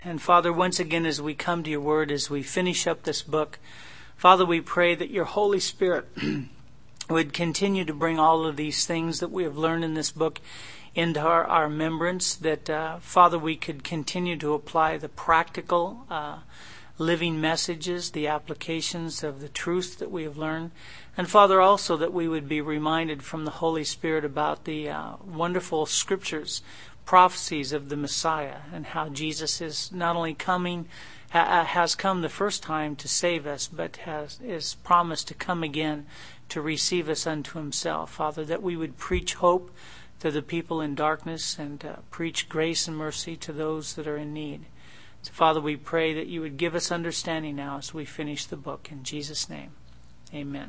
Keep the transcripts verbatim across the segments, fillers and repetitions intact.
And Father, once again, as we come to your word, as we finish up this book, Father, we pray that your Holy Spirit would continue to bring all of these things that we have learned in this book into our, our remembrance, that, uh, Father, we could continue to apply the practical, uh, living messages, the applications of the truth that we have learned. And Father, also that we would be reminded from the Holy Spirit about the uh, wonderful scriptures, prophecies of the Messiah, and how Jesus is not only coming, ha- has come the first time to save us, but has is promised to come again to receive us unto himself. Father, that we would preach hope to the people in darkness and uh, preach grace and mercy to those that are in need. So, Father, we pray that you would give us understanding now as we finish the book. In Jesus' name, amen.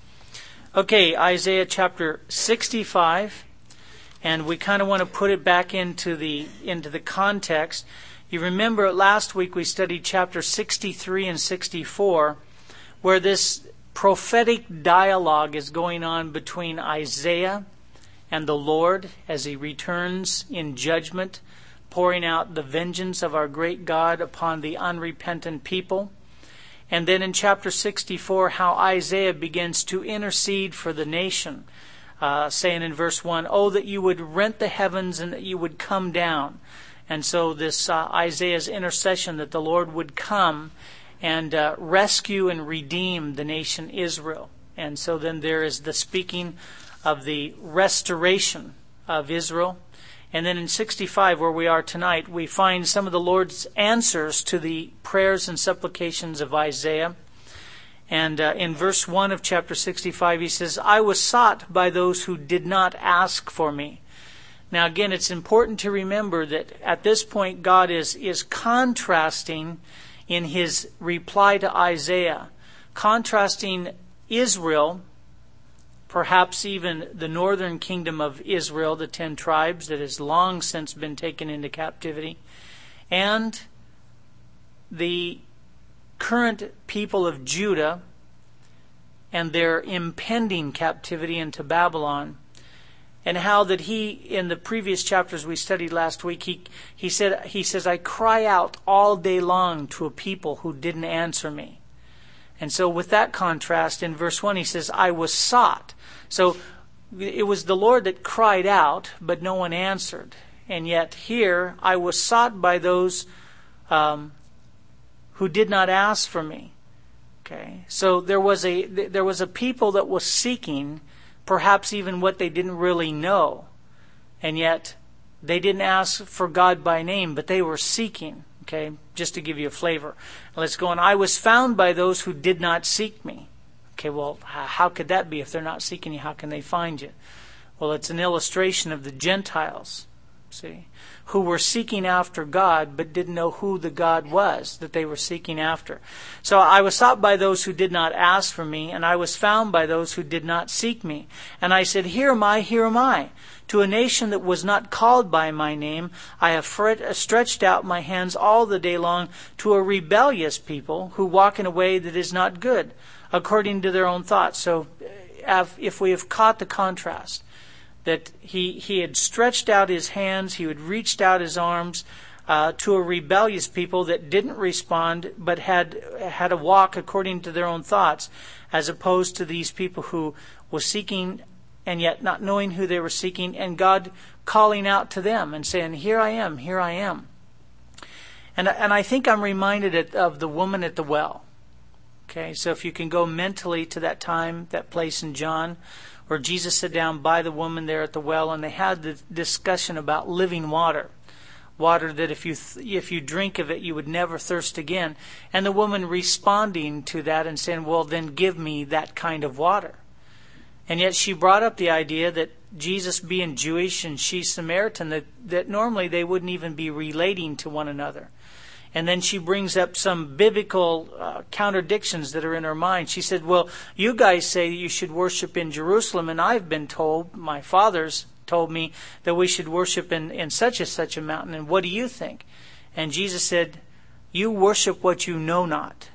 Okay, Isaiah chapter sixty-five. And we kind of want to put it back into the into the context. You remember last week we studied chapter sixty-three and sixty-four, where this prophetic dialogue is going on between Isaiah and the Lord as he returns in judgment, pouring out the vengeance of our great God upon the unrepentant people. And then in chapter sixty-four, how Isaiah begins to intercede for the nation. Uh, saying in verse one, "Oh, that you would rent the heavens and that you would come down." And so this uh, Isaiah's intercession that the Lord would come and uh, rescue and redeem the nation Israel. And so then there is the speaking of the restoration of Israel. And then in sixty-five, where we are tonight, we find some of the Lord's answers to the prayers and supplications of Isaiah. And uh, in verse one of chapter sixty-five, he says, "I was sought by those who did not ask for me." Now again, it's important to remember that at this point, God is, is contrasting in his reply to Isaiah, contrasting Israel, perhaps even the northern kingdom of Israel, the ten tribes that has long since been taken into captivity, and the current people of Judah and their impending captivity into Babylon, and how that he, in the previous chapters we studied last week, he he said he says, "I cry out all day long to a people who didn't answer me." And so with that contrast, in verse one he says, "I was sought." So it was the Lord that cried out, but no one answered. And yet here, "I was sought by those um, who did not ask for me." Okay, so there was a there was a people that was seeking, perhaps even what they didn't really know, and yet they didn't ask for God by name, but they were seeking. Okay, just to give you a flavor. Let's go on. "I was found by those who did not seek me." Okay, well, how could that be? If they're not seeking you, how can they find you? Well, it's an illustration of the Gentiles, see, who were seeking after God, but didn't know who the God was that they were seeking after. So "I was sought by those who did not ask for me, and I was found by those who did not seek me. And I said, Here am I, here am I. To a nation that was not called by my name, I have fret, stretched out my hands all the day long to a rebellious people who walk in a way that is not good, according to their own thoughts." So if we have caught the contrast, that he, he had stretched out his hands, he had reached out his arms uh, to a rebellious people that didn't respond, but had had a walk according to their own thoughts, as opposed to these people who were seeking and yet not knowing who they were seeking, and God calling out to them and saying, "Here I am, here I am." And, and I think I'm reminded of the woman at the well. Okay, so if you can go mentally to that time, that place in John, where Jesus sat down by the woman there at the well, and they had the discussion about living water. Water that if you th- if you drink of it, you would never thirst again. And the woman responding to that and saying, "Well, then give me that kind of water." And yet she brought up the idea that Jesus being Jewish and she Samaritan, that, that normally they wouldn't even be relating to one another. And then she brings up some biblical uh, contradictions that are in her mind. She said, "Well, you guys say you should worship in Jerusalem, and I've been told, my fathers told me, that we should worship in, in such and such a mountain. And what do you think?" And Jesus said, "You worship what you know not.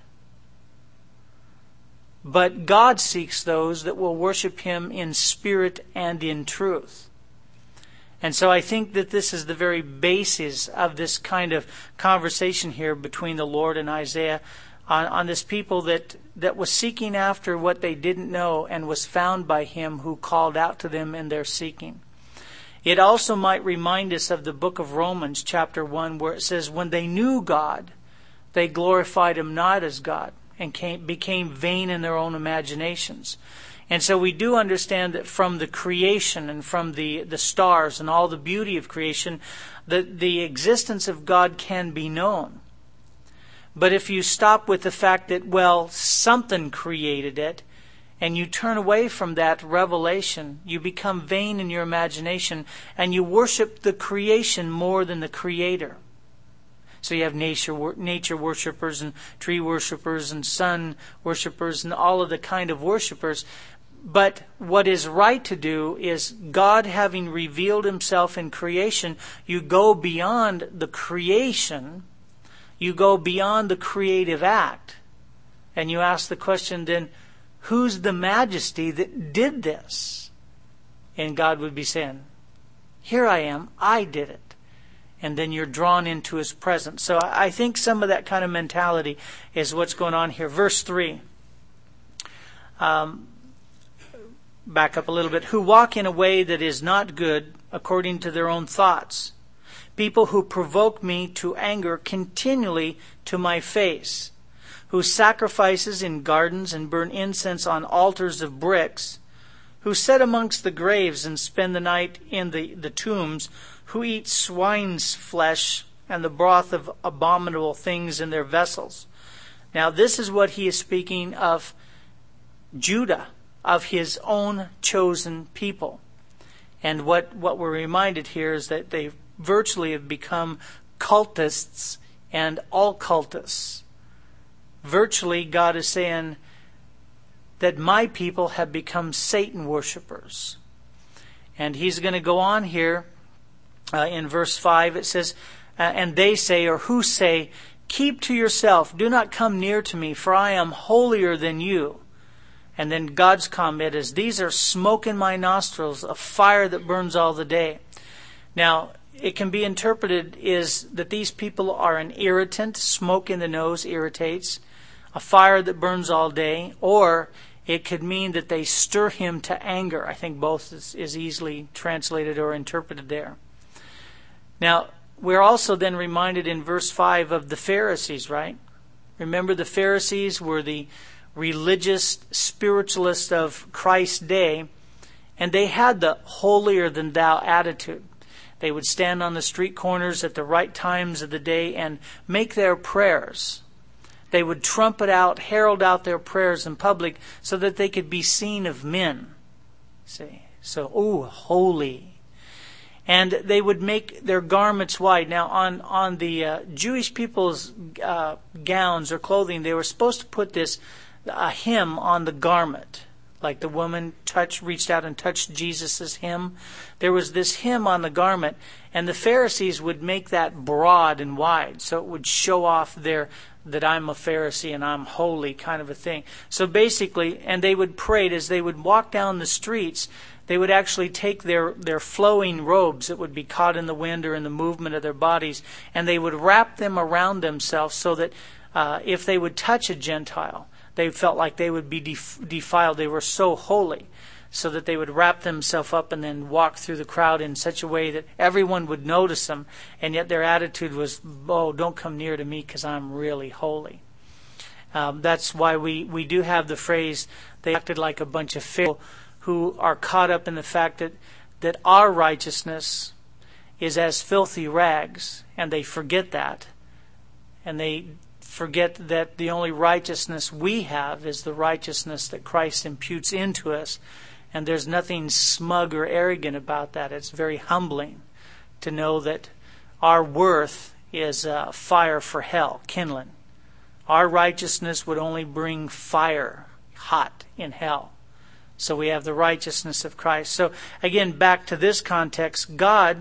But God seeks those that will worship him in spirit and in truth." And so I think that this is the very basis of this kind of conversation here between the Lord and Isaiah on, on this people that, that was seeking after what they didn't know and was found by Him who called out to them in their seeking. It also might remind us of the book of Romans chapter one, where it says, when they knew God, they glorified Him not as God and came, became vain in their own imaginations. And so we do understand that from the creation and from the, the stars and all the beauty of creation, the, the existence of God can be known. But if you stop with the fact that, well, something created it, and you turn away from that revelation, you become vain in your imagination, and you worship the creation more than the Creator. So you have nature nature worshipers and tree worshipers and sun worshipers and all of the kind of worshipers. But what is right to do is, God having revealed Himself in creation, you go beyond the creation, you go beyond the creative act, and you ask the question then, who's the majesty that did this? And God would be saying, here I am, I did it. And then you're drawn into His presence. So I think some of that kind of mentality is what's going on here. Verse three. Um, back up a little bit. Who walk in a way that is not good according to their own thoughts. People who provoke me to anger continually to my face. Who sacrifices in gardens and burn incense on altars of bricks. Who sit amongst the graves and spend the night in the, the tombs. Who eat swine's flesh and the broth of abominable things in their vessels. Now this is what he is speaking of Judah, of His own chosen people. And what, what we're reminded here is that they virtually have become cultists and occultists. Virtually, God is saying that my people have become Satan worshipers. And He's going to go on here. Uh, in verse five, it says, uh, and they say, or who say, keep to yourself, do not come near to me, for I am holier than you. And then God's comment is, these are smoke in my nostrils, a fire that burns all the day. Now, it can be interpreted is that these people are an irritant, smoke in the nose irritates, a fire that burns all day, or it could mean that they stir Him to anger. I think both is, is easily translated or interpreted there. Now, we're also then reminded in verse five of the Pharisees, right? Remember, the Pharisees were the religious spiritualists of Christ's day, and they had the holier-than-thou attitude. They would stand on the street corners at the right times of the day and make their prayers. They would trumpet out, herald out their prayers in public so that they could be seen of men. See? So, ooh, holy. And they would make their garments white. Now, on, on the uh, Jewish people's uh, gowns or clothing, they were supposed to put this a hem on the garment. Like the woman touched, reached out and touched Jesus' hem. There was this hem on the garment, and the Pharisees would make that broad and wide, so it would show off their that I'm a Pharisee and I'm holy kind of a thing. So basically, and they would pray as they would walk down the streets, they would actually take their, their flowing robes that would be caught in the wind or in the movement of their bodies, and they would wrap them around themselves so that uh, if they would touch a Gentile, they felt like they would be def- defiled. They were so holy, so that they would wrap themselves up and then walk through the crowd in such a way that everyone would notice them, and yet their attitude was, oh, don't come near to me because I'm really holy. Um, that's why we, we do have the phrase, they acted like a bunch of Pharisees who are caught up in the fact that, that our righteousness is as filthy rags, and they forget that. And they forget that the only righteousness we have is the righteousness that Christ imputes into us. And there's nothing smug or arrogant about that. It's very humbling to know that our worth is uh, fire for hell, kindling. Our righteousness would only bring fire hot in hell. So we have the righteousness of Christ. So again, back to this context, God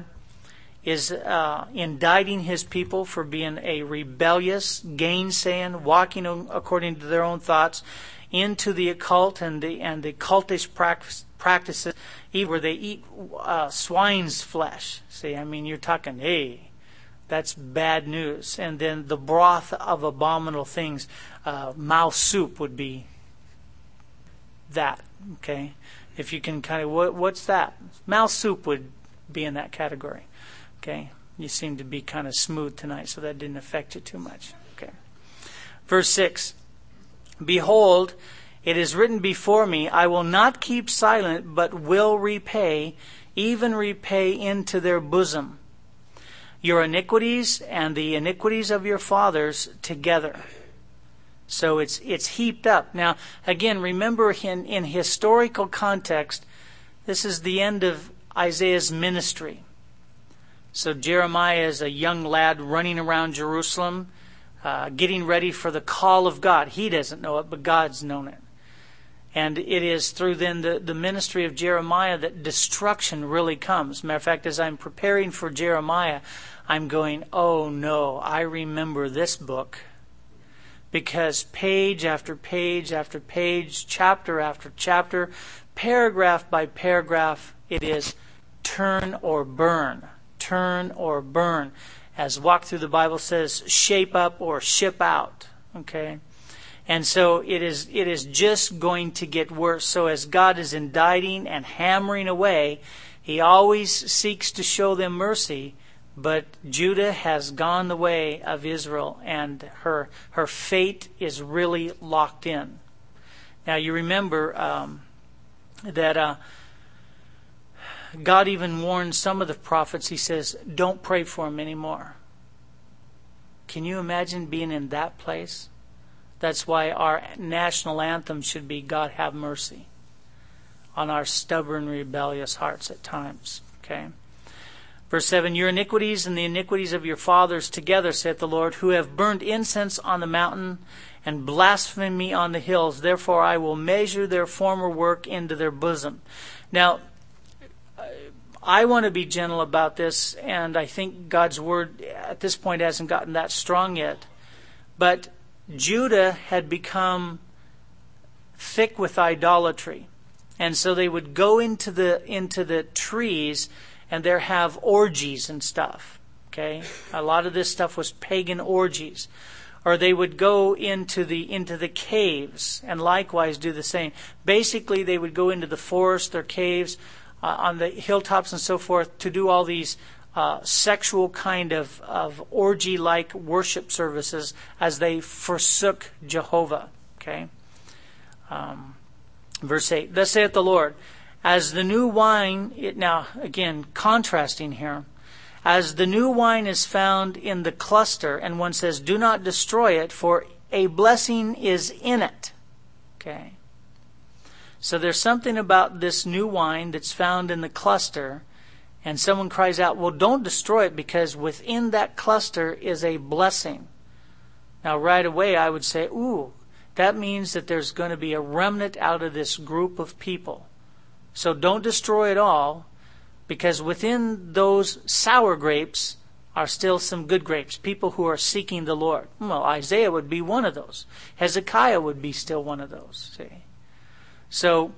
is uh, indicting His people for being a rebellious, gainsaying, walking according to their own thoughts, into the occult and the and the cultish practice, practices, even where they eat uh, swine's flesh. See, I mean, you're talking, hey, that's bad news. And then the broth of abominable things, uh, mouse soup would be that. Okay, if you can kind of, what, what's that? Mouse soup would be in that category. Okay, you seem to be kind of smooth tonight, so that didn't affect you too much. Okay, verse six. Behold, it is written before me, I will not keep silent, but will repay, even repay into their bosom your iniquities and the iniquities of your fathers together. So it's it's heaped up. Now, again, remember in, in historical context, this is the end of Isaiah's ministry. So Jeremiah is a young lad running around Jerusalem, uh, getting ready for the call of God. He doesn't know it, but God's known it. And it is through then the, the ministry of Jeremiah that destruction really comes. Matter of fact, as I'm preparing for Jeremiah, I'm going, oh no, I remember this book. Because page after page after page, chapter after chapter, paragraph by paragraph, it is turn or burn, turn or burn. As Walk Through the Bible says, shape up or ship out. Okay? And so it is it is just going to get worse. So as God is indicting and hammering away, He always seeks to show them mercy. But Judah has gone the way of Israel, and her her fate is really locked in. Now you remember um, that uh, God even warned some of the prophets. He says, don't pray for them anymore. Can you imagine being in that place? That's why our national anthem should be, God have mercy on our stubborn, rebellious hearts at times. Okay. Verse seven, your iniquities and the iniquities of your fathers together, saith the Lord, who have burned incense on the mountain and blasphemed me on the hills. Therefore I will measure their former work into their bosom. Now, I want to be gentle about this, and I think God's word at this point hasn't gotten that strong yet. But Judah had become thick with idolatry. And so they would go into the into the trees and there have orgies and stuff. Okay? A lot of this stuff was pagan orgies. Or they would go into the into the caves and likewise do the same. Basically, they would go into the forest or caves uh, on the hilltops and so forth to do all these uh, sexual kind of, of orgy-like worship services as they forsook Jehovah. Okay? Um, verse eight, thus saith the Lord, as the new wine, it now, again, contrasting here, as the new wine is found in the cluster, and one says, do not destroy it, for a blessing is in it. Okay. So there's something about this new wine that's found in the cluster, and someone cries out, well, don't destroy it, because within that cluster is a blessing. Now, right away, I would say, ooh, that means that there's going to be a remnant out of this group of people. So don't destroy it all, because within those sour grapes are still some good grapes, people who are seeking the Lord. Well, Isaiah would be one of those. Hezekiah would be still one of those. See? So,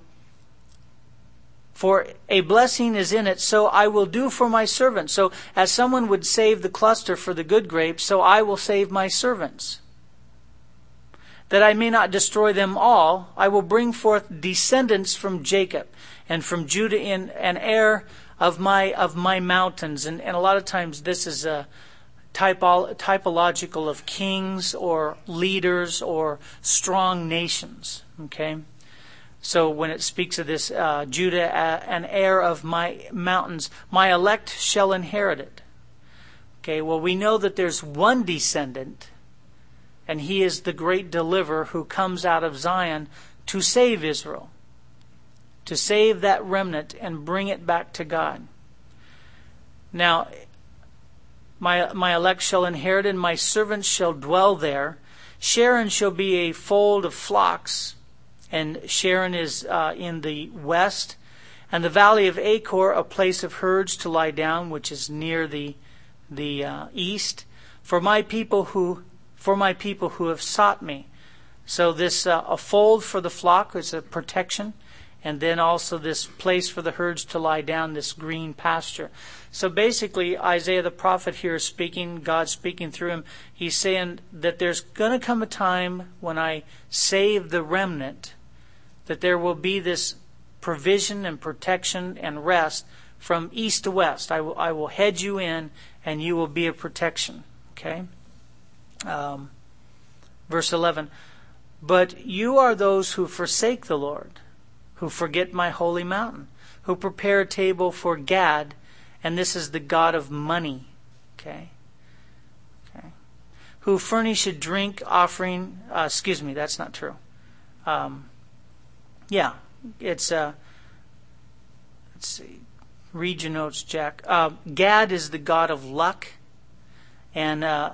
for a blessing is in it, so I will do for my servants. So, as someone would save the cluster for the good grapes, so I will save my servants. That I may not destroy them all, I will bring forth descendants from Jacob, and from Judah in an heir of my of my mountains. And, and a lot of times this is a typo, typological of kings or leaders or strong nations. Okay? So when it speaks of this, uh, Judah, uh, an heir of my mountains, my elect shall inherit it. Okay, well, we know that there's one descendant, and he is the great deliverer who comes out of Zion to save Israel, to save that remnant and bring it back to God. Now, my my elect shall inherit, and my servants shall dwell there. Sharon shall be a fold of flocks, and Sharon is uh, in the west, and the valley of Achor a place of herds to lie down, which is near the the uh, east. For my people who for my people who have sought me. So this uh, a fold for the flock is a protection, and then also this place for the herds to lie down, this green pasture. So basically, Isaiah the prophet here is speaking, God speaking through him. He's saying that there's going to come a time when I save the remnant, that there will be this provision and protection and rest from east to west. I will, I will head you in, and you will be a protection. Okay? Um, verse eleven. But you are those who forsake the Lord, who forget my holy mountain, who prepare a table for Gad, and this is the god of money. Okay? Okay. Who furnish a drink offering, uh, excuse me, that's not true. Um, yeah, it's, uh, let's see, read your notes, Jack. Uh, Gad is the god of luck, and uh,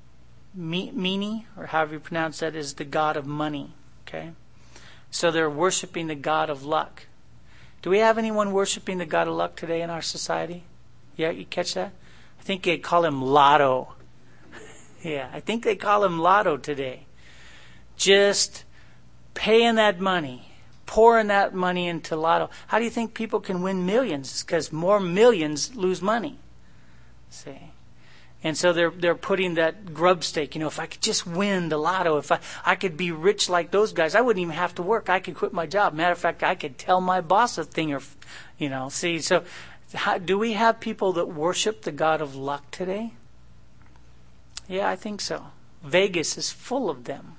Mene, or however you pronounce that, is the god of money. Okay? So they're worshiping the god of luck. Do we have anyone worshiping the god of luck today in our society? Yeah, you catch that? I think they call him Lotto. Yeah, I think they call him Lotto today. Just paying that money, pouring that money into Lotto. How do you think people can win millions? It's because more millions lose money. See? And so they're they're putting that grub stake. You know, if I could just win the Lotto, if I, I could be rich like those guys, I wouldn't even have to work. I could quit my job. Matter of fact, I could tell my boss a thing or, you know, see. So how, do we have people that worship the god of luck today? Yeah, I think so. Vegas is full of them.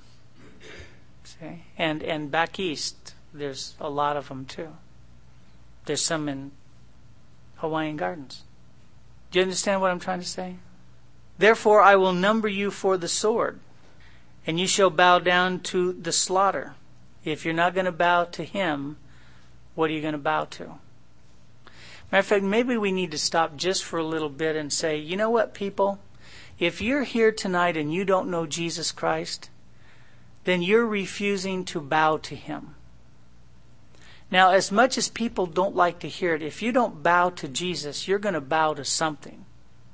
See? And, and back east, there's a lot of them too. There's some in Hawaiian Gardens. Do you understand what I'm trying to say? Therefore I will number you for the sword, and you shall bow down to the slaughter. If you're not going to bow to him, what are you going to bow to? Matter of fact, maybe we need to stop just for a little bit and say, you know what, people? If you're here tonight and you don't know Jesus Christ, then you're refusing to bow to him. Now, as much as people don't like to hear it, if you don't bow to Jesus, you're going to bow to something.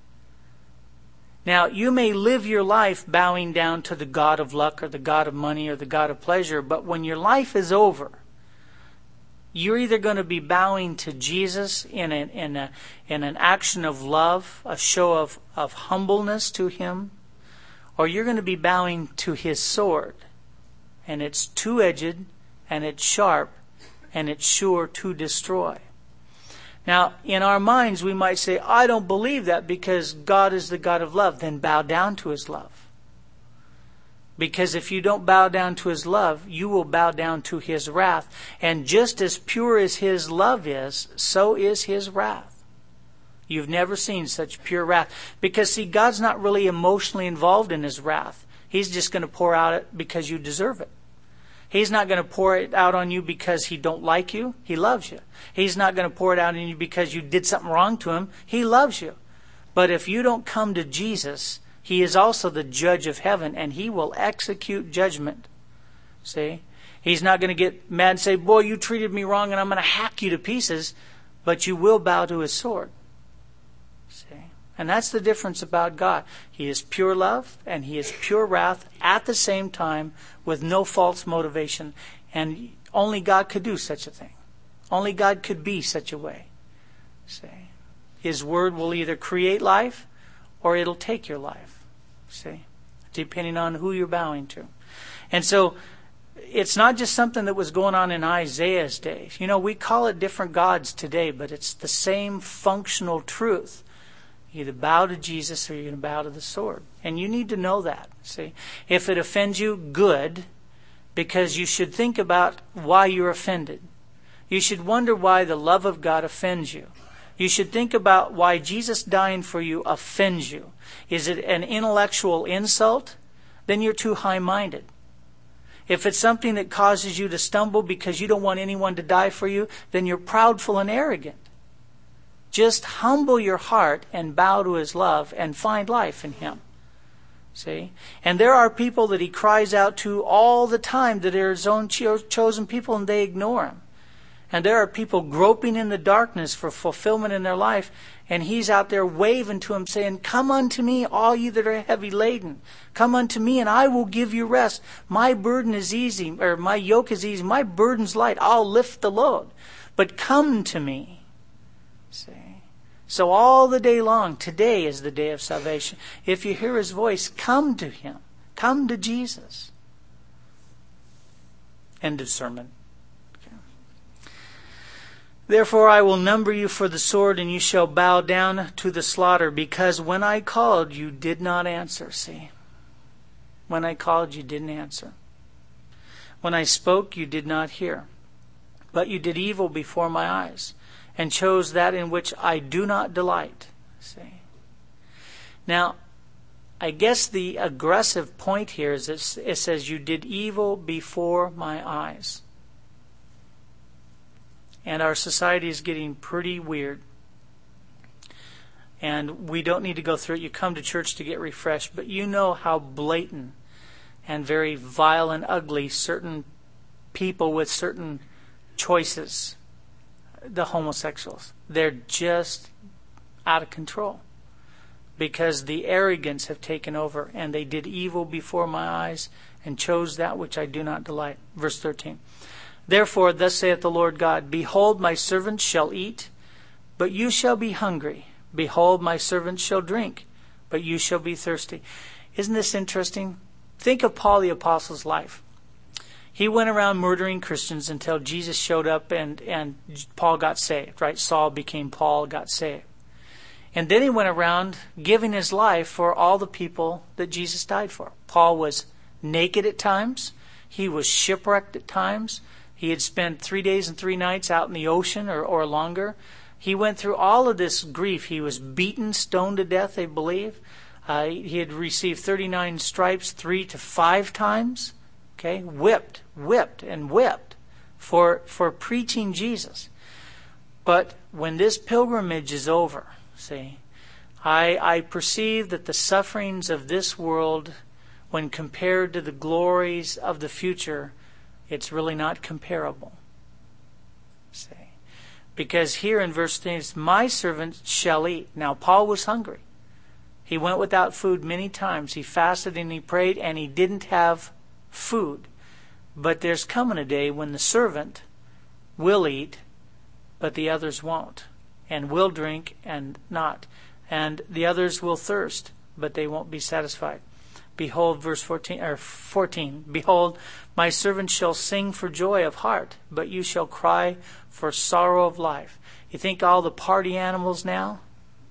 Now, you may live your life bowing down to the god of luck or the god of money or the god of pleasure, but when your life is over, you're either going to be bowing to Jesus in, a, in, a, in an action of love, a show of, of humbleness to him, or you're going to be bowing to his sword. And it's two-edged, and it's sharp, and it's sure to destroy. Now, in our minds, we might say, I don't believe that because God is the God of love. Then bow down to his love. Because if you don't bow down to his love, you will bow down to his wrath. And just as pure as his love is, so is his wrath. You've never seen such pure wrath. Because, see, God's not really emotionally involved in his wrath. He's just going to pour out it because you deserve it. He's not going to pour it out on you because he don't like you. He loves you. He's not going to pour it out on you because you did something wrong to him. He loves you. But if you don't come to Jesus, he is also the judge of heaven, and he will execute judgment. See? He's not going to get mad and say, boy, you treated me wrong and I'm going to hack you to pieces. But you will bow to his sword. See? And that's the difference about God. He is pure love and he is pure wrath at the same time with no false motivation. And only God could do such a thing. Only God could be such a way. See? His word will either create life or it'll take your life. See? Depending on who you're bowing to. And so it's not just something that was going on in Isaiah's days. You know, we call it different gods today, but it's the same functional truth. You either bow to Jesus or you're going to bow to the sword. And you need to know that. See, if it offends you, good, because you should think about why you're offended. You should wonder why the love of God offends you. You should think about why Jesus dying for you offends you. Is it an intellectual insult? Then you're too high-minded. If it's something that causes you to stumble because you don't want anyone to die for you, then you're proudful and arrogant. Just humble your heart and bow to his love and find life in him. See? And there are people that he cries out to all the time that are his own cho- chosen people and they ignore him. And there are people groping in the darkness for fulfillment in their life. And He's out there waving to them saying, come unto me, all you that are heavy laden. Come unto me and I will give you rest. My burden is easy, or my yoke is easy. My burden's light. I'll lift the load. But come to me. See? So all the day long, today is the day of salvation. If you hear His voice, come to Him. Come to Jesus. End of sermon. Therefore I will number you for the sword, and you shall bow down to the slaughter, because when I called, you did not answer. See? When I called, you didn't answer. When I spoke, you did not hear. But you did evil before my eyes, and chose that in which I do not delight. See? Now, I guess the aggressive point here is it, it says, you did evil before my eyes. And our society is getting pretty weird. And we don't need to go through it. You come to church to get refreshed. But you know how blatant and very vile and ugly certain people with certain choices, the homosexuals, they're just out of control. Because the arrogance have taken over. And they did evil before my eyes and chose that which I do not delight. Verse thirteen. Therefore, thus saith the Lord God, behold, my servants shall eat, but you shall be hungry. Behold, my servants shall drink, but you shall be thirsty. Isn't this interesting? Think of Paul the Apostle's life. He went around murdering Christians until Jesus showed up and, and Paul got saved, right? Saul became Paul, got saved. And then he went around giving his life for all the people that Jesus died for. Paul was naked at times. He was shipwrecked at times. He had spent three days and three nights out in the ocean or, or longer. He went through all of this grief. He was beaten, stoned to death, they believe. Uh, he had received thirty-nine stripes three to five times. Okay, whipped, whipped, and whipped for, for preaching Jesus. But when this pilgrimage is over, see, I, I perceive that the sufferings of this world, when compared to the glories of the future, it's really not comparable. See? Because here in verse three, it's, my servant shall eat. Now, Paul was hungry. He went without food many times. He fasted and he prayed, and he didn't have food. But there's coming a day when the servant will eat, but the others won't. And will drink and not. And the others will thirst, but they won't be satisfied. Behold, verse fourteen, or fourteen, behold, my servant shall sing for joy of heart, but you shall cry for sorrow of life. You think all the party animals now?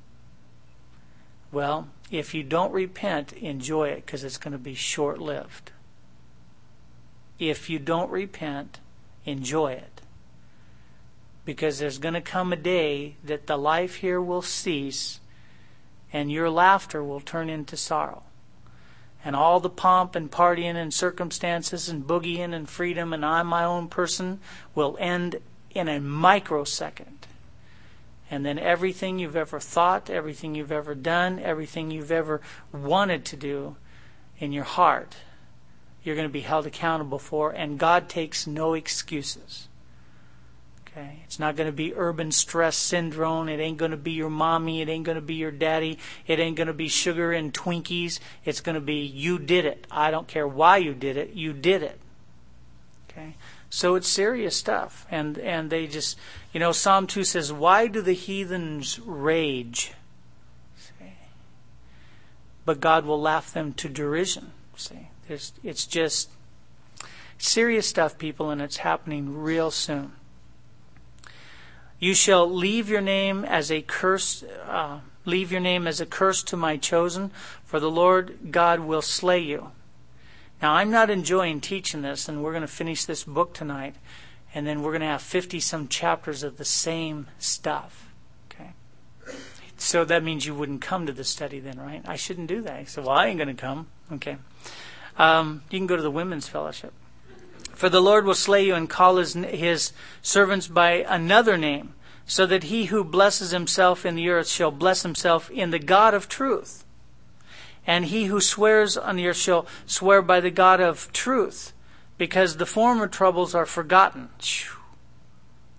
Well, if you don't repent, enjoy it, because it's going to be short-lived. If you don't repent, enjoy it. Because there's going to come a day that the life here will cease, and your laughter will turn into sorrow. And all the pomp and partying and circumstances and boogieing and freedom and I'm my own person will end in a microsecond. And then everything you've ever thought, everything you've ever done, everything you've ever wanted to do in your heart, you're going to be held accountable for. And God takes no excuses. Okay? It's not going to be urban stress syndrome. It ain't going to be your mommy. It ain't going to be your daddy. It ain't going to be sugar and Twinkies. It's going to be, you did it. I don't care why you did it. You did it. Okay? So it's serious stuff. And and they just, you know, Psalm two says, why do the heathens rage? See? But God will laugh them to derision. See? There's, it's just serious stuff, people, and it's happening real soon. You shall leave your name as a curse, uh, leave your name as a curse to my chosen, for the Lord God will slay you. Now, I'm not enjoying teaching this, and we're going to finish this book tonight, and then we're going to have fifty-some chapters of the same stuff. Okay? So that means you wouldn't come to the study then, right? I shouldn't do that. So, well, I ain't going to come. Okay. Um, you can go to the women's fellowship. For the Lord will slay you and call his, his servants by another name, so that he who blesses himself in the earth shall bless himself in the God of truth. And he who swears on the earth shall swear by the God of truth, because the former troubles are forgotten. It's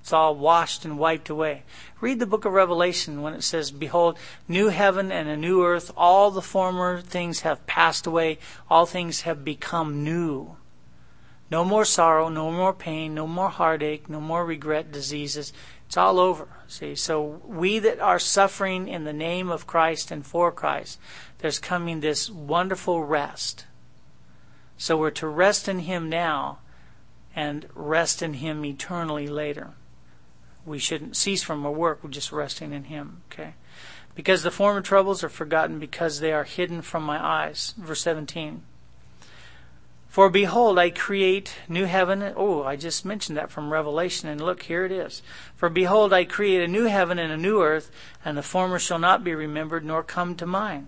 It's all washed and wiped away. Read the book of Revelation when it says, behold, new heaven and a new earth. All the former things have passed away. All things have become new. No more sorrow, no more pain, no more heartache, no more regret, diseases. It's all over. See, so we that are suffering in the name of Christ and for Christ, there's coming this wonderful rest. So we're to rest in Him now and rest in Him eternally later. We shouldn't cease from our work. We're just resting in Him. Okay? Because the former troubles are forgotten, because they are hidden from my eyes. Verse seventeen. For behold, I create new heaven. Oh, I just mentioned that from Revelation, and look, here it is. For behold, I create a new heaven and a new earth, and the former shall not be remembered, nor come to mind.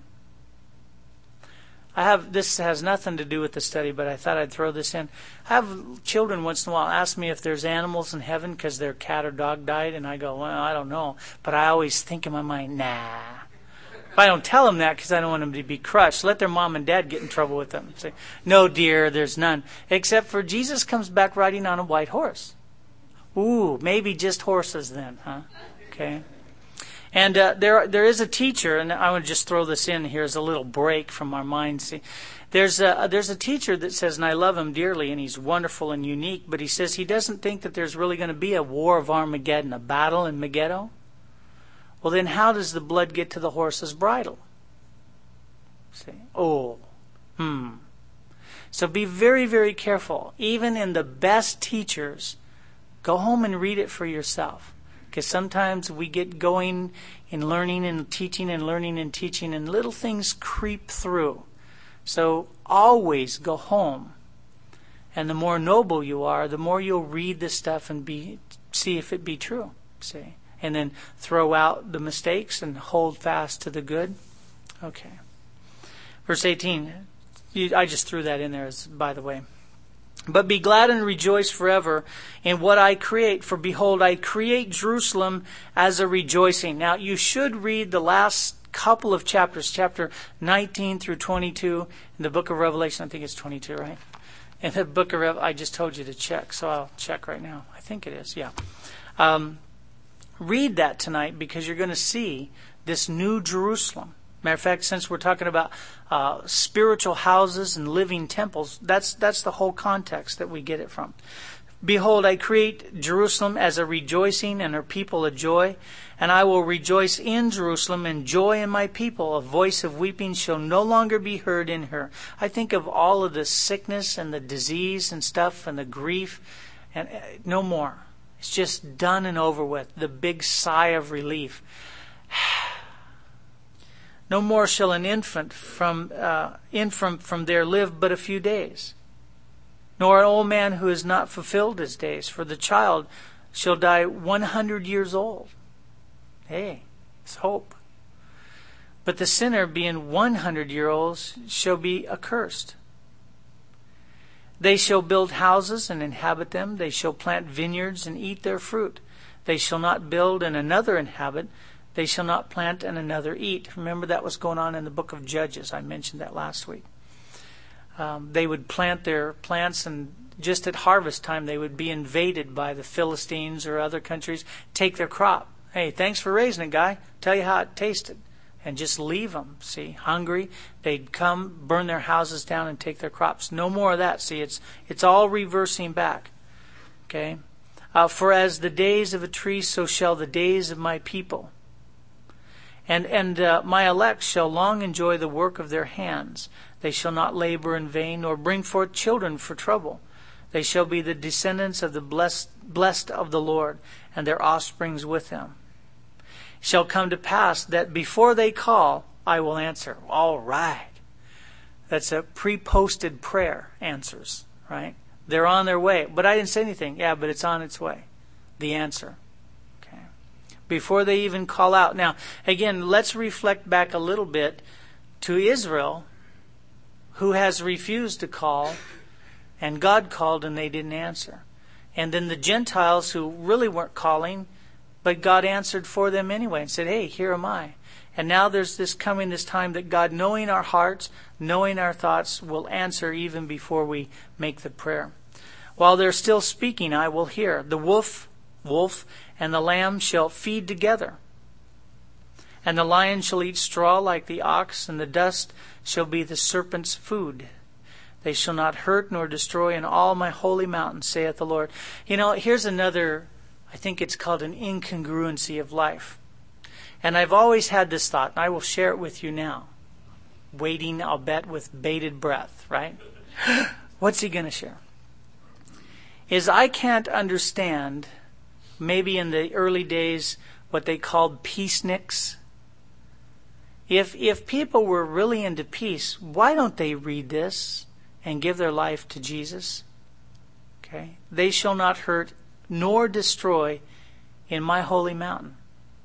I have, this has nothing to do with the study, but I thought I'd throw this in. I have children once in a while ask me if there's animals in heaven because their cat or dog died, and I go, well, I don't know. But I always think in my mind, nah. I don't tell them that because I don't want them to be crushed. Let their mom and dad get in trouble with them. Say, no, dear, there's none. Except for Jesus comes back riding on a white horse. Ooh, maybe just horses then, huh? Okay. And uh, there, there is a teacher, and I want to just throw this in here as a little break from our mind. See, there's a there's a teacher that says, and I love him dearly, and he's wonderful and unique, but he says he doesn't think that there's really going to be a war of Armageddon, a battle in Megiddo. Well, then how does the blood get to the horse's bridle? See, oh, hmm. So be very, very careful. Even in the best teachers, go home and read it for yourself. Because sometimes we get going in learning and teaching and learning and teaching, and little things creep through. So always go home. And the more noble you are, the more you'll read this stuff and be see if it be true. See? And then throw out the mistakes and hold fast to the good. Okay. Verse eighteen. I just threw that in there, as, by the way. But be glad and rejoice forever in what I create. For behold, I create Jerusalem as a rejoicing. Now, you should read the last couple of chapters, chapter nineteen through twenty-two in the book of Revelation. I think it's twenty-two, right? In the book of Revelation, I just told you to check, so I'll check right now. I think it is, yeah. Um, read that tonight, because you're going to see this new Jerusalem. Matter of fact, since we're talking about uh, spiritual houses and living temples, that's that's the whole context that we get it from. Behold, I create Jerusalem as a rejoicing, and her people a joy. And I will rejoice in Jerusalem, and joy in my people. A voice of weeping shall no longer be heard in her. I think of all of the sickness and the disease and stuff and the grief, and uh, no more. It's just done and over with. The big sigh of relief. No more shall an infant from uh, infant from there live but a few days, nor an old man who has not fulfilled his days. For the child shall die one hundred years old. Hey, it's hope. But the sinner, being one hundred year olds, shall be accursed. They shall build houses and inhabit them. They shall plant vineyards and eat their fruit. They shall not build and another inhabit. They shall not plant and another eat. Remember, that was going on in the book of Judges. I mentioned that last week. Um, they would plant their plants, and just at harvest time they would be invaded by the Philistines or other countries, take their crop. Hey, thanks for raising it, guy. Tell you how it tasted. And just leave them, see, hungry. They'd come, burn their houses down, and take their crops. No more of that. See, it's it's all reversing back. Okay? Uh, For as the days of a tree, so shall the days of my people. And and uh, my elect shall long enjoy the work of their hands. They shall not labor in vain, nor bring forth children for trouble. They shall be the descendants of the blessed, blessed of the Lord, and their offsprings with them. It shall come to pass that before they call, I will answer. All right. That's a pre-posted prayer answers, right? They're on their way. But I didn't say anything. Yeah, but it's on its way. The answer. Before they even call out. Now, again, let's reflect back a little bit to Israel, who has refused to call, and God called and they didn't answer. And then the Gentiles who really weren't calling, but God answered for them anyway and said, hey, here am I. And now there's this coming this time that God, knowing our hearts, knowing our thoughts, will answer even before we make the prayer. While they're still speaking, I will hear. The wolf wolf and the lamb shall feed together. And the lion shall eat straw like the ox, and the dust shall be the serpent's food. They shall not hurt nor destroy in all my holy mountain, saith the Lord. You know, here's another, I think it's called an incongruency of life. And I've always had this thought, and I will share it with you now. Waiting, I'll bet, with bated breath, right? What's he going to share? Is I can't understand, maybe in the early days, what they called peaceniks. If if people were really into peace, why don't they read this and give their life to Jesus? Okay? They shall not hurt nor destroy in my holy mountain.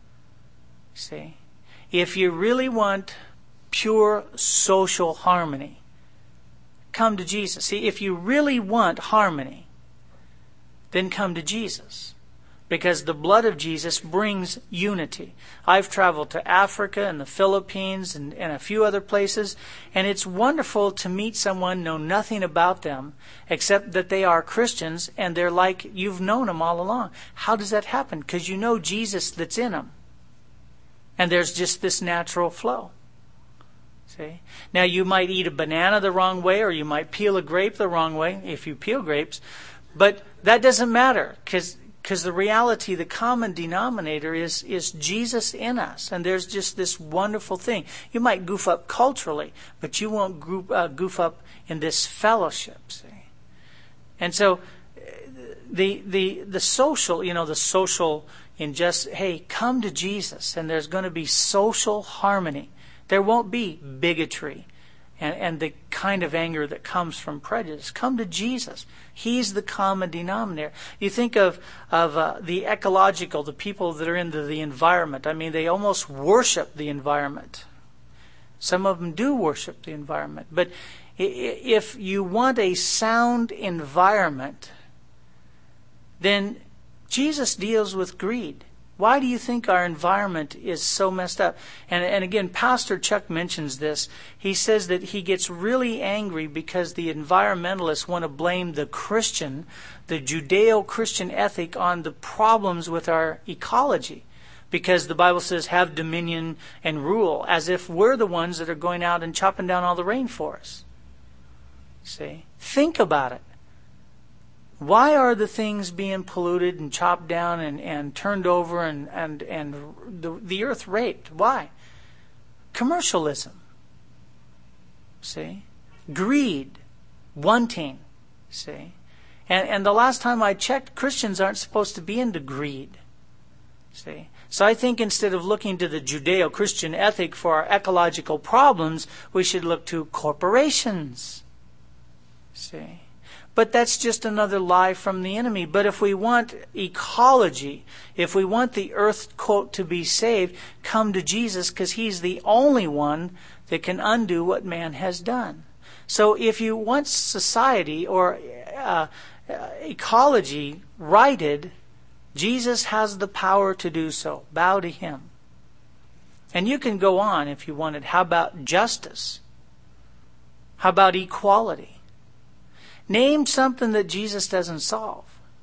See? If you really want pure social harmony, come to Jesus. See, if you really want harmony, then come to Jesus. Because the blood of Jesus brings unity. I've traveled to Africa and the Philippines and, and a few other places, and it's wonderful to meet someone, know nothing about them, except that they are Christians, and they're like you've known them all along. How does that happen? Because you know Jesus that's in them. And there's just this natural flow. See? Now, you might eat a banana the wrong way, or you might peel a grape the wrong way, if you peel grapes, but that doesn't matter, because Because the reality, the common denominator is, is Jesus in us. And there's just this wonderful thing. You might goof up culturally, but you won't goof, uh, goof up in this fellowship, see? And so the the the social, you know, the social in just, hey, come to Jesus, and there's going to be social harmony. There won't be bigotry and, and the kind of anger that comes from prejudice. Come to Jesus. He's the common denominator. You think of of uh, the ecological, the people that are into the environment. I mean, they almost worship the environment. Some of them do worship the environment. But if you want a sound environment, then Jesus deals with greed. Why do you think our environment is so messed up? And, and again, Pastor Chuck mentions this. He says that he gets really angry because the environmentalists want to blame the Christian, the Judeo-Christian ethic on the problems with our ecology. Because the Bible says, have dominion and rule, as if we're the ones that are going out and chopping down all the rainforests. See? Think about it. Why are the things being polluted and chopped down and, and turned over and, and, and the, the earth raped? Why? Commercialism. See? Greed. Wanting. See? And, and the last time I checked, Christians aren't supposed to be into greed. See? So I think instead of looking to the Judeo-Christian ethic for our ecological problems, we should look to corporations. See? But that's just another lie from the enemy. But if we want ecology, if we want the earth, quote, to be saved, come to Jesus, because He's the only one that can undo what man has done. So if you want society or uh, uh, ecology righted, Jesus has the power to do so. Bow to Him. And you can go on if you wanted. How about justice? How about equality? Name something that Jesus doesn't solve.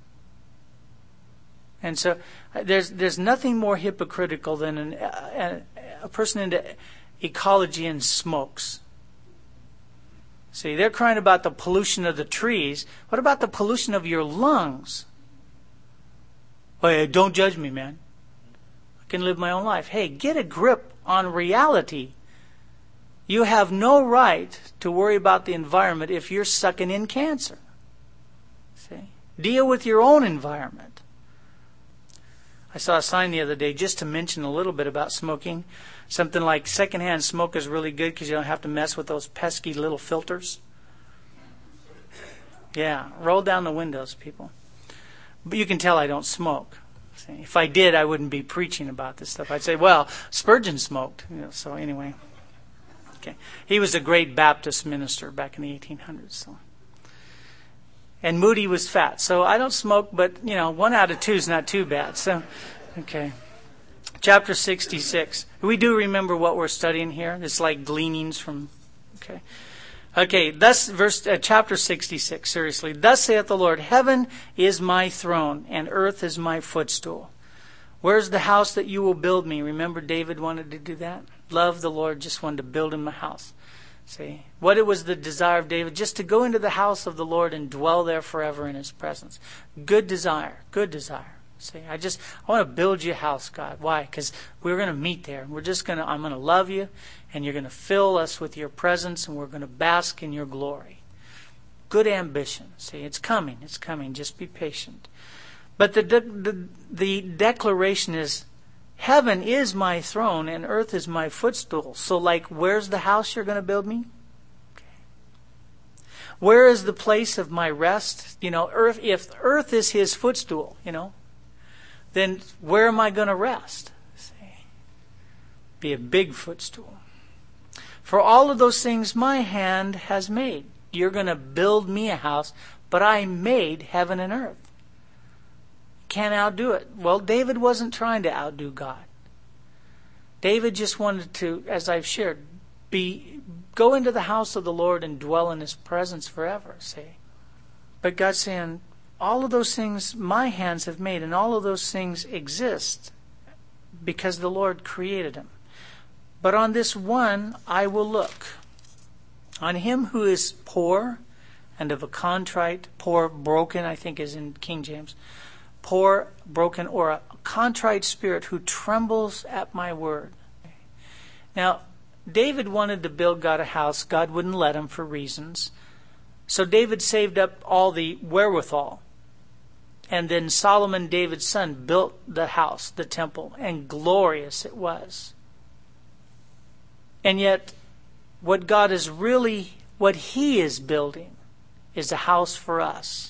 And so there's there's nothing more hypocritical than an, a, a person into ecology and smokes. See, they're crying about the pollution of the trees. What about the pollution of your lungs? Oh, yeah, don't judge me, man. I can live my own life. Hey, get a grip on reality. You have no right to worry about the environment if you're sucking in cancer. See? Deal with your own environment. I saw a sign the other day just to mention a little bit about smoking. Something like secondhand smoke is really good because you don't have to mess with those pesky little filters. Yeah, roll down the windows, people. But you can tell I don't smoke. See? If I did, I wouldn't be preaching about this stuff. I'd say, well, Spurgeon smoked. You know, so anyway. Okay. He was a great Baptist minister back in the eighteen hundreds. So. And Moody was fat. So I don't smoke, but, you know, one out of two is not too bad. So, okay. Chapter sixty-six. We do remember what we're studying here. It's like gleanings from, okay. Okay, thus, verse, uh, chapter sixty-six, seriously. Thus saith the Lord, heaven is my throne, and earth is my footstool. Where's the house that you will build me? Remember David wanted to do that? Love the Lord, just wanted to build him a house. See, what it was the desire of David? Just to go into the house of the Lord and dwell there forever in his presence. Good desire, good desire. See, I just, I want to build you a house, God. Why? Because we're going to meet there. We're just going to, I'm going to love you, and you're going to fill us with your presence, and we're going to bask in your glory. Good ambition. See, it's coming, it's coming. Just be patient. But the the, the declaration is, heaven is my throne and earth is my footstool. So like, where's the house you're going to build me? Okay. Where is the place of my rest? You know, earth, if earth is his footstool, you know, then where am I going to rest? See, be a big footstool. For all of those things my hand has made. You're going to build me a house, but I made heaven and earth. Can't outdo it. Well, David wasn't trying to outdo God. David just wanted to, as I've shared, be go into the house of the Lord and dwell in his presence forever, see. But God's saying, all of those things my hands have made, and all of those things exist because the Lord created them. But on this one I will look, on him who is poor and of a contrite, poor, broken, I think is in King James, poor, broken, or a contrite spirit who trembles at my word. Now, David wanted to build God a house. God wouldn't let him for reasons. So David saved up all the wherewithal. And then Solomon, David's son, built the house, the temple, and glorious it was. And yet, what God is really, what he is building is a house for us.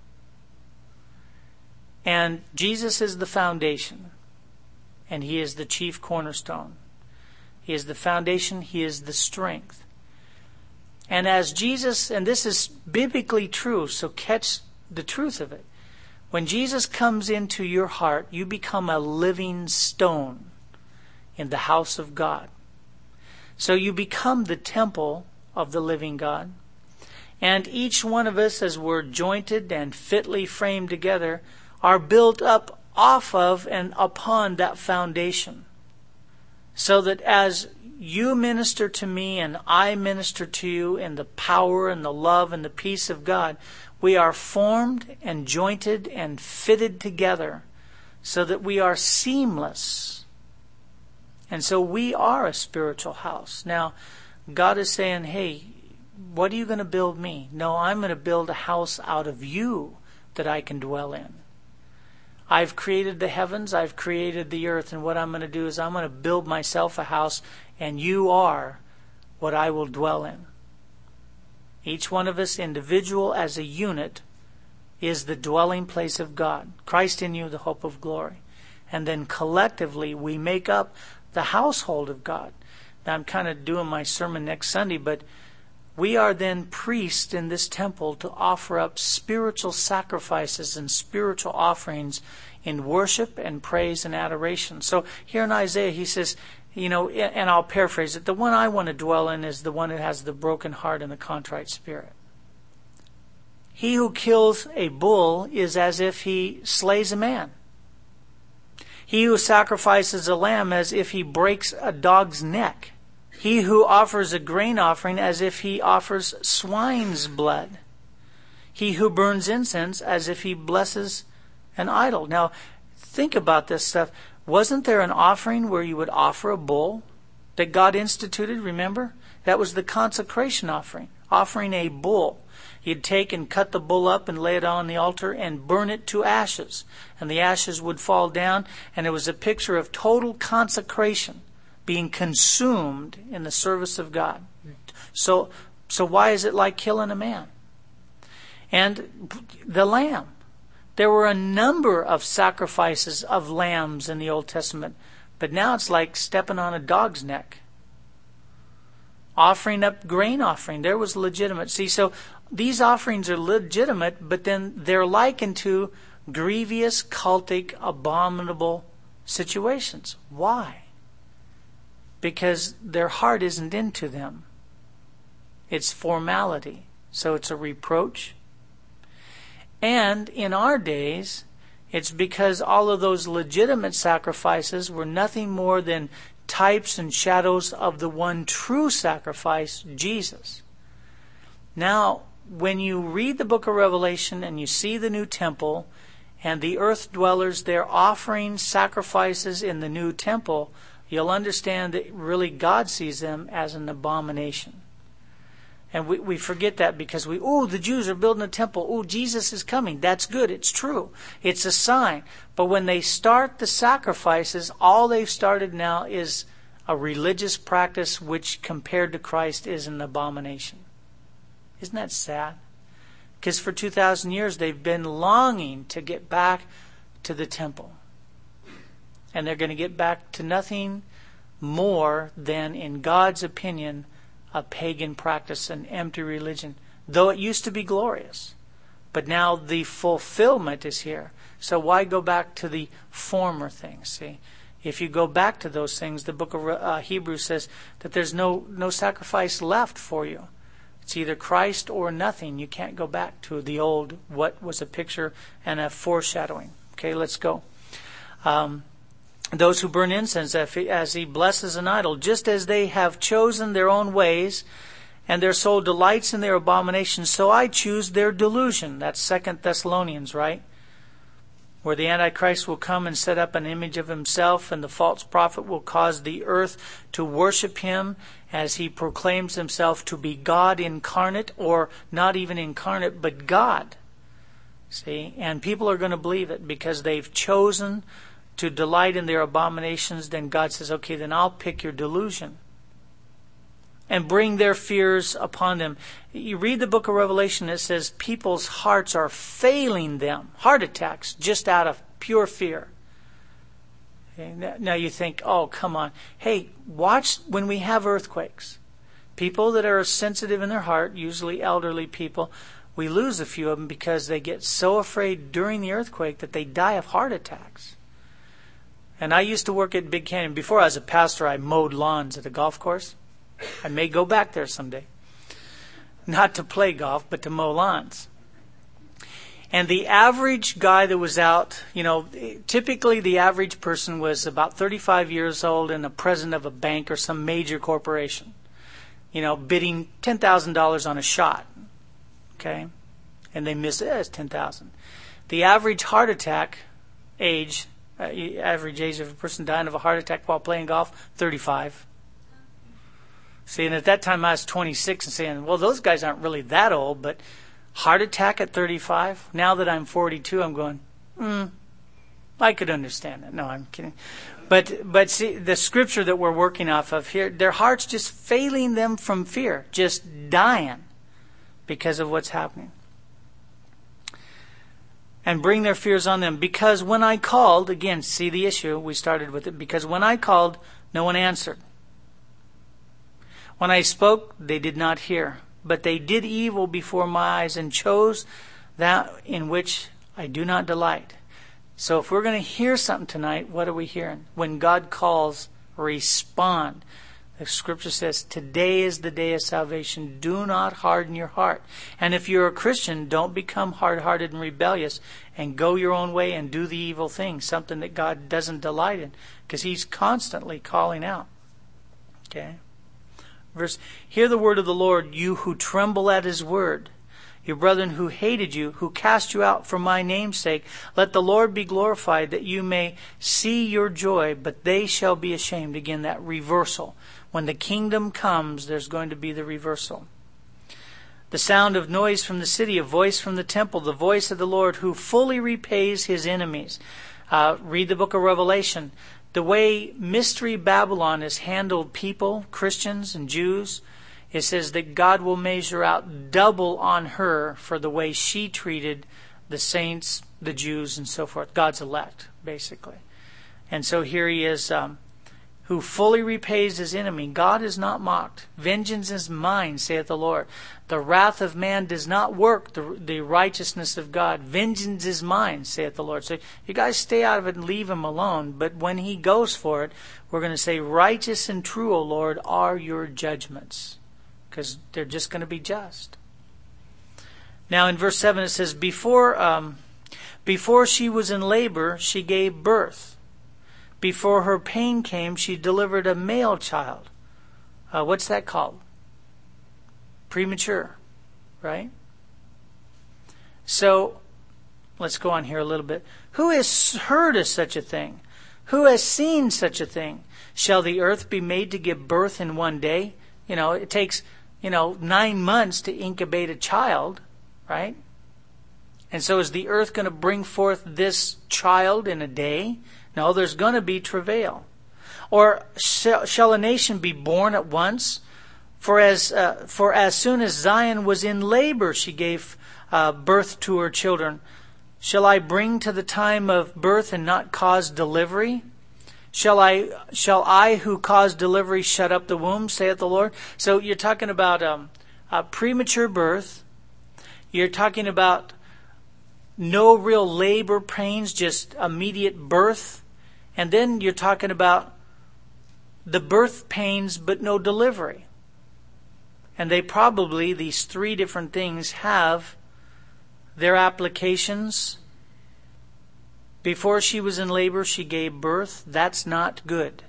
And Jesus is the foundation, and he is the chief cornerstone. He is the foundation, he is the strength. And as Jesus, and this is biblically true, so catch the truth of it. When Jesus comes into your heart, you become a living stone in the house of God. So you become the temple of the living God. And each one of us, as we're jointed and fitly framed together, are built up off of and upon that foundation. So that as you minister to me and I minister to you in the power and the love and the peace of God, we are formed and jointed and fitted together so that we are seamless. And so we are a spiritual house. Now, God is saying, hey, what are you going to build me? No, I'm going to build a house out of you that I can dwell in. I've created the heavens, I've created the earth, and what I'm going to do is I'm going to build myself a house, and you are what I will dwell in. Each one of us, individual as a unit, is the dwelling place of God. Christ in you, the hope of glory. And then collectively we make up the household of God. Now I'm kind of doing my sermon next Sunday, but we are then priests in this temple to offer up spiritual sacrifices and spiritual offerings in worship and praise and adoration. So here in Isaiah he says, you know, and I'll paraphrase it, the one I want to dwell in is the one that has the broken heart and the contrite spirit. He who kills a bull is as if he slays a man. He who sacrifices a lamb as if he breaks a dog's neck. He who offers a grain offering as if he offers swine's blood. He who burns incense as if he blesses an idol. Now, think about this stuff. Wasn't there an offering where you would offer a bull that God instituted, remember? That was the consecration offering, offering a bull. You'd take and cut the bull up and lay it on the altar and burn it to ashes. And the ashes would fall down, and it was a picture of total consecration, being consumed in the service of God. So, so why is it like killing a man? And the lamb. There were a number of sacrifices of lambs in the Old Testament, but now it's like stepping on a dog's neck. Offering up grain offering, there was legitimate. See, so these offerings are legitimate, but then they're likened to grievous, cultic, abominable situations. Why? Because their heart isn't into them. It's formality. So it's a reproach. And in our days, it's because all of those legitimate sacrifices were nothing more than types and shadows of the one true sacrifice, Jesus. Now, when you read the book of Revelation and you see the new temple and the earth dwellers there offering sacrifices in the new temple, you'll understand that really God sees them as an abomination. And we, we forget that because we, oh, the Jews are building a temple. Oh, Jesus is coming. That's good. It's true. It's a sign. But when they start the sacrifices, all they've started now is a religious practice which compared to Christ is an abomination. Isn't that sad? Because for two thousand years they've been longing to get back to the temple. And they're going to get back to nothing more than, in God's opinion, a pagan practice, an empty religion, though it used to be glorious. But now the fulfillment is here. So why go back to the former things? See, if you go back to those things, the book of uh, Hebrews says that there's no, no sacrifice left for you. It's either Christ or nothing. You can't go back to the old, what was a picture and a foreshadowing. Okay, let's go. Um, Those who burn incense as he blesses an idol, just as they have chosen their own ways, and their soul delights in their abominations, so I choose their delusion. That's Second Thessalonians, right? Where the Antichrist will come and set up an image of himself, and the false prophet will cause the earth to worship him as he proclaims himself to be God incarnate, or not even incarnate, but God. See? And people are going to believe it because they've chosen to delight in their abominations. Then God says, okay, then I'll pick your delusion and bring their fears upon them. You read the book of Revelation, it says people's hearts are failing them. Heart attacks just out of pure fear. Okay, now you think, oh, come on. Hey, watch when we have earthquakes. People that are sensitive in their heart, usually elderly people, we lose a few of them because they get so afraid during the earthquake that they die of heart attacks. And I used to work at Big Canyon. Before I was a pastor, I mowed lawns at a golf course. I may go back there someday. Not to play golf, but to mow lawns. And the average guy that was out, you know, typically the average person was about thirty-five years old and the president of a bank or some major corporation. You know, bidding ten thousand dollars on a shot. Okay? And they miss it as ten thousand dollars. The average heart attack age... Uh, average age of a person dying of a heart attack while playing golf, thirty-five. See, and at that time I was twenty-six and saying, well, those guys aren't really that old, but heart attack at thirty-five? Now that I'm forty-two, I'm going, hmm, I could understand that. No, I'm kidding. But, but see, the scripture that we're working off of here, their hearts just failing them from fear, just dying because of what's happening. And bring their fears on them. Because when I called, again, see the issue, we started with it. Because when I called, no one answered. When I spoke, they did not hear. But they did evil before my eyes and chose that in which I do not delight. So if we're going to hear something tonight, what are we hearing? When God calls, respond. The scripture says, today is the day of salvation. Do not harden your heart. And if you're a Christian, don't become hard-hearted and rebellious and go your own way and do the evil thing, something that God doesn't delight in, because he's constantly calling out. Okay? Verse, hear the word of the Lord, you who tremble at his word. Your brethren who hated you, who cast you out for my name's sake, let the Lord be glorified, that you may see your joy, but they shall be ashamed. Again, that reversal. When the kingdom comes, there's going to be the reversal. The sound of noise from the city, a voice from the temple, the voice of the Lord who fully repays his enemies. Uh, read the book of Revelation. The way Mystery Babylon has handled people, Christians and Jews, it says that God will measure out double on her for the way she treated the saints, the Jews, and so forth. God's elect, basically. And so here he is, um, who fully repays his enemy. God is not mocked. Vengeance is mine, saith the Lord. The wrath of man does not work the, the righteousness of God. Vengeance is mine, saith the Lord. So you guys stay out of it and leave him alone. But when he goes for it, we're going to say, righteous and true, O Lord, are your judgments. because they're just going to be just. Now in verse seven it says, before, um, before she was in labor, she gave birth. Before her pain came, she delivered a male child. Uh, what's that called? Premature, right? So, let's go on here a little bit. Who has heard of such a thing? Who has seen such a thing? Shall the earth be made to give birth in one day? You know, it takes, you know, nine months to incubate a child, right? And so is the earth going to bring forth this child in a day? No, there's going to be travail. Or shall, shall a nation be born at once? For as uh, for as soon as Zion was in labor, she gave uh, birth to her children. Shall I bring to the time of birth and not cause delivery? Shall I shall I who cause delivery shut up the womb, saith the Lord? So you're talking about um, a premature birth. You're talking about no real labor pains, just immediate birth. And then you're talking about the birth pains but no delivery. And they probably, these three different things, have their applications. Before she was in labor, she gave birth. That's not good.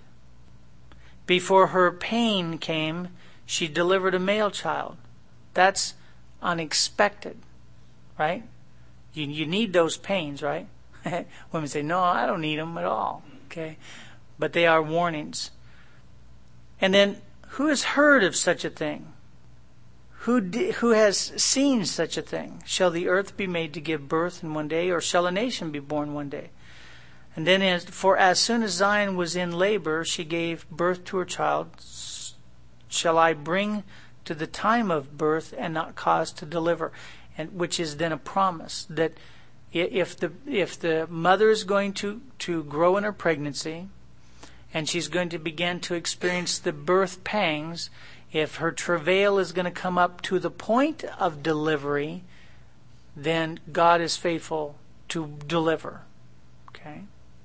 Before her pain came, she delivered a male child. That's unexpected, right? You, you need those pains, right? Women say, no, I don't need them at all. Okay, but they are warnings. And then, who has heard of such a thing? Who di- who has seen such a thing? Shall the earth be made to give birth in one day, or shall a nation be born one day? And then, as, for as soon as Zion was in labor, she gave birth to her child. Shall I bring to the time of birth and not cause to deliver? And which is then a promise that if the if the mother is going to, to grow in her pregnancy, and she's going to begin to experience the birth pangs, if her travail is going to come up to the point of delivery, then God is faithful to deliver. Okay?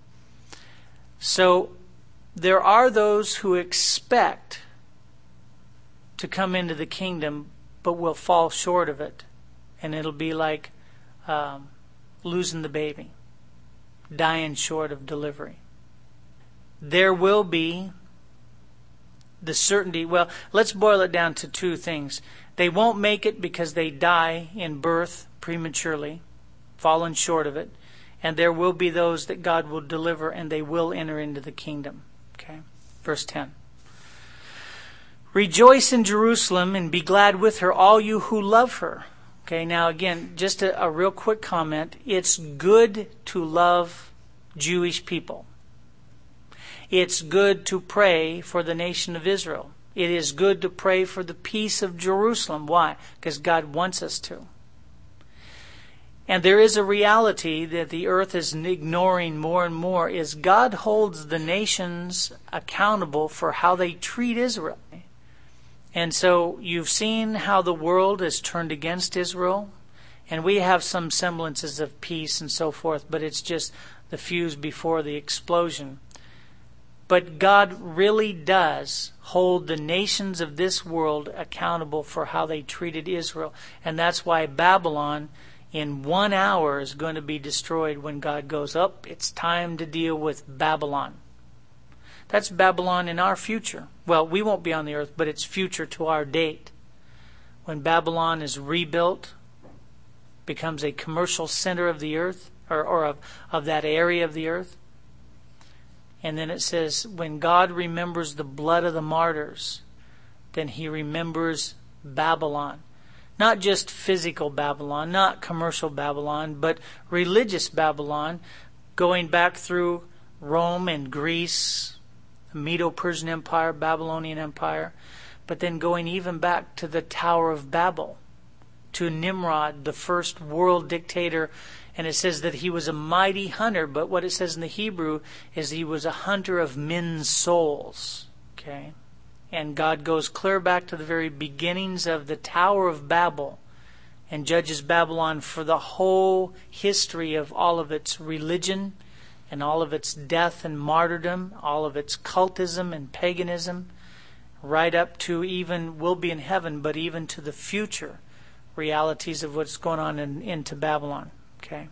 So, there are those who expect to come into the kingdom, but will fall short of it. And it'll be like um, losing the baby, dying short of delivery. There will be the certainty. Well, let's boil it down to two things. They won't make it because they die in birth prematurely, fallen short of it. And there will be those that God will deliver and they will enter into the kingdom. Okay, verse ten. Rejoice in Jerusalem and be glad with her, all you who love her. Okay, now again, just a, a real quick comment. It's good to love Jewish people. It's good to pray for the nation of Israel. It is good to pray for the peace of Jerusalem. Why? Because God wants us to. And there is a reality that the earth is ignoring more and more, is God holds the nations accountable for how they treat Israel. And so you've seen how the world is turned against Israel, and we have some semblances of peace and so forth, but it's just the fuse before the explosion. But God really does hold the nations of this world accountable for how they treated Israel. And that's why Babylon in one hour is going to be destroyed when God goes up. It's time to deal with Babylon. That's Babylon in our future. Well, we won't be on the earth, but it's future to our date. When Babylon is rebuilt, becomes a commercial center of the earth, or, or of, of that area of the earth. And then it says, when God remembers the blood of the martyrs, then he remembers Babylon. Not just physical Babylon, not commercial Babylon, but religious Babylon, going back through Rome and Greece, the Medo-Persian Empire, Babylonian Empire, but then going even back to the Tower of Babel, to Nimrod, the first world dictator. And it says that he was a mighty hunter, but what it says in the Hebrew is he was a hunter of men's souls. Okay? And God goes clear back to the very beginnings of the Tower of Babel and judges Babylon for the whole history of all of its religion and all of its death and martyrdom, all of its cultism and paganism, right up to even, we'll be in heaven, but even to the future realities of what's going on in, into Babylon. Okay.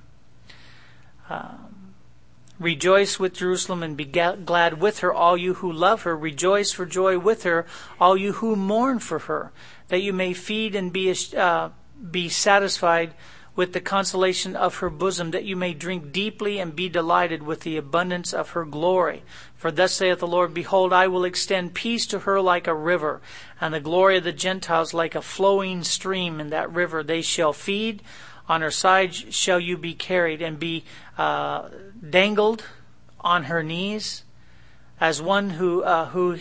Um, Rejoice with Jerusalem and be glad with her, all you who love her. Rejoice for joy with her, all you who mourn for her, that you may feed and be uh, be satisfied with the consolation of her bosom, that you may drink deeply and be delighted with the abundance of her glory. For thus saith the Lord, behold, I will extend peace to her like a river, and the glory of the Gentiles like a flowing stream. In that river they shall feed. On her side shall you be carried, and be uh, dangled on her knees, as one who uh, who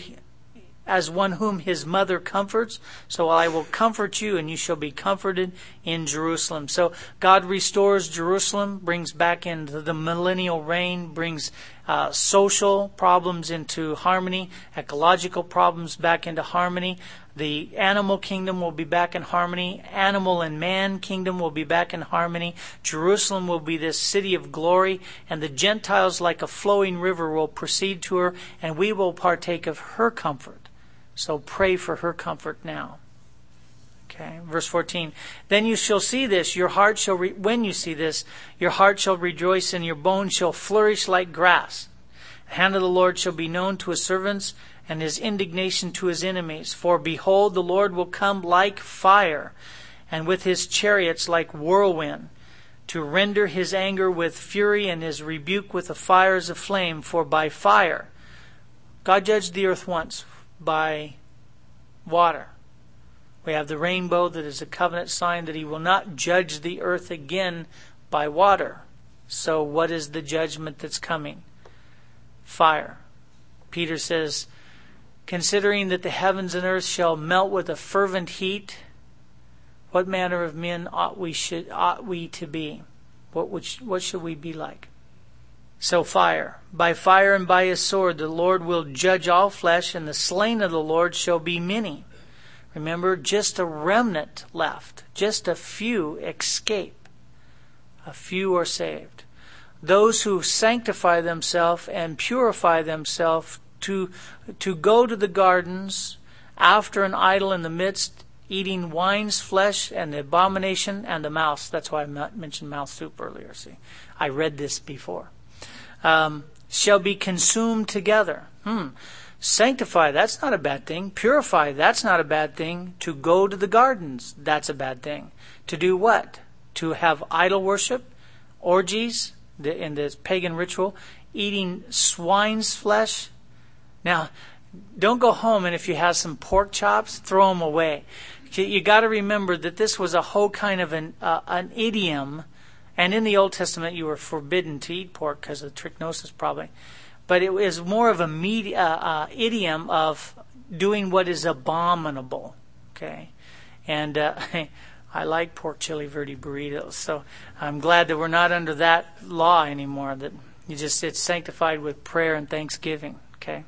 as one whom his mother comforts. So I will comfort you, and you shall be comforted in Jerusalem. So God restores Jerusalem, brings back into the millennial reign, brings uh, social problems into harmony, ecological problems back into harmony. The animal kingdom will be back in harmony. Animal and man kingdom will be back in harmony. Jerusalem will be this city of glory, and the Gentiles like a flowing river will proceed to her, and we will partake of her comfort. So pray for her comfort now. Okay, verse fourteen. Then you shall see this, your heart shall, re- when you see this, your heart shall rejoice, and your bones shall flourish like grass. The hand of the Lord shall be known to his servants, and his indignation to his enemies. For behold, the Lord will come like fire, and with his chariots like whirlwind, to render his anger with fury and his rebuke with the fires of flame. For by fire, God judged the earth once by water. We have the rainbow that is a covenant sign that he will not judge the earth again by water. So what is the judgment that's coming? Fire. Peter says, considering that the heavens and earth shall melt with a fervent heat, what manner of men ought we should ought we to be? What would, what should we be like? So fire. By fire and by his sword the Lord will judge all flesh, and the slain of the Lord shall be many. Remember, just a remnant left. Just a few escape. A few are saved. Those who sanctify themselves and purify themselves to to go to the gardens after an idol in the midst, eating wine's flesh and the abomination and the mouse. That's why I mentioned mouse soup earlier. See, I read this before. Um, shall be consumed together. Hmm. Sanctify, that's not a bad thing. Purify, that's not a bad thing. To go to the gardens, that's a bad thing. To do what? To have idol worship, orgies, the, in this pagan ritual, eating swine's flesh. Now, don't go home and if you have some pork chops, throw them away. You got to remember that this was a whole kind of an uh, an idiom. And in the Old Testament, you were forbidden to eat pork because of trichinosis, probably. But it was more of a media, uh, uh, idiom of doing what is abominable. Okay, and uh, I like pork chili verde burritos, so I'm glad that we're not under that law anymore. That you just it's sanctified with prayer and thanksgiving. Okay,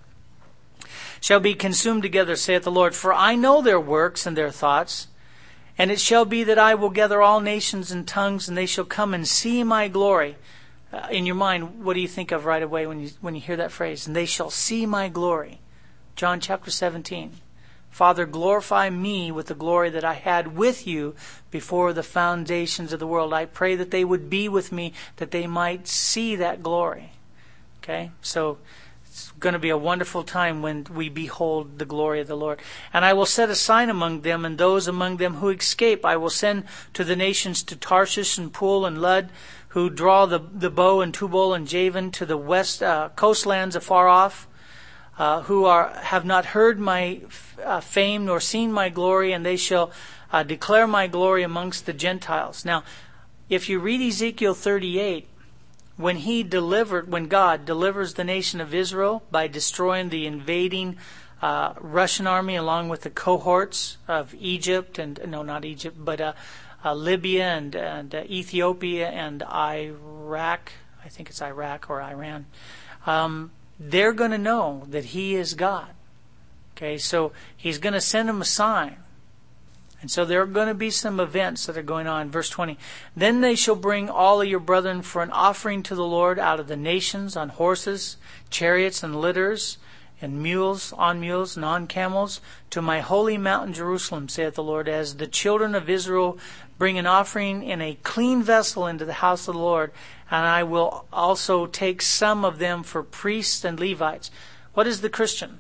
shall be consumed together, saith the Lord. For I know their works and their thoughts. And it shall be that I will gather all nations and tongues, and they shall come and see my glory. Uh, in your mind, what do you think of right away when you when you hear that phrase? And they shall see my glory. John chapter seventeen. Father, glorify me with the glory that I had with you before the foundations of the world. I pray that they would be with me, that they might see that glory. Okay? So it's going to be a wonderful time when we behold the glory of the Lord. And I will set a sign among them, and those among them who escape I will send to the nations, to Tarshish and Pool and Lud, who draw the, the bow and Tubal and Javan, to the west uh, coastlands afar off, uh, who are have not heard my uh, fame nor seen my glory, and they shall uh, declare my glory amongst the Gentiles. Now, if you read Ezekiel thirty-eight, when he delivered, when God delivers the nation of Israel by destroying the invading uh, Russian army along with the cohorts of Egypt and no, not Egypt, but uh, uh, Libya and, and uh, Ethiopia and Iraq. I think it's Iraq or Iran. Um, they're going to know that He is God. Okay, so He's going to send them a sign. And so there are going to be some events that are going on. Verse twenty, then they shall bring all of your brethren for an offering to the Lord out of the nations on horses, chariots, and litters, and mules, on mules, and on camels, to my holy mountain Jerusalem, saith the Lord, as the children of Israel bring an offering in a clean vessel into the house of the Lord, and I will also take some of them for priests and Levites. What is the Christian?